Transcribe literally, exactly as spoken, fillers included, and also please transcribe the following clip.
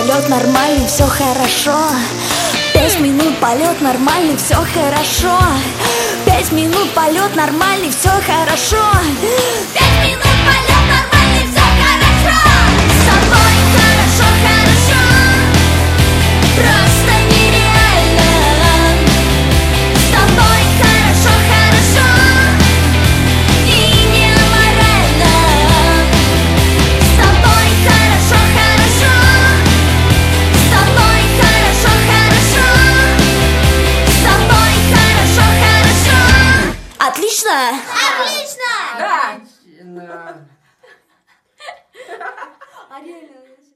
полет нормальный, все хорошо. Пять минут полет нормальный, все хорошо. Пять минут полет нормальный, все хорошо. Пять минут полет нормальный, все хорошо. С тобой хорошо, хорошо. Просто нереально. С тобой хорошо, хорошо. И не аморально. С тобой хорошо, хорошо. С тобой хорошо, хорошо. С тобой хорошо, хорошо. Отлично? Отлично! Да! Да. А реально.